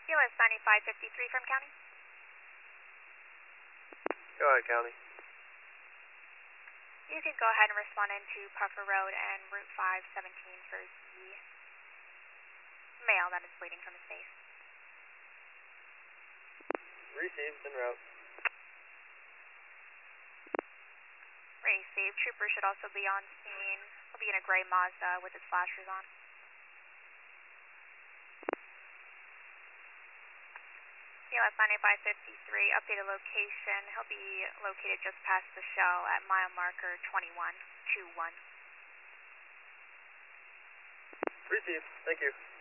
POS 9553 from County. Go ahead, County. You can go ahead and respond into Puffer Road and Route 517 for the male that is bleeding from his face. Received, en route. Received. Trooper should also be on scene. He'll be in a gray Mazda with his flashers on. POS 9553, updated location. He'll be located just past the shell at mile marker 2121. Received, thank you.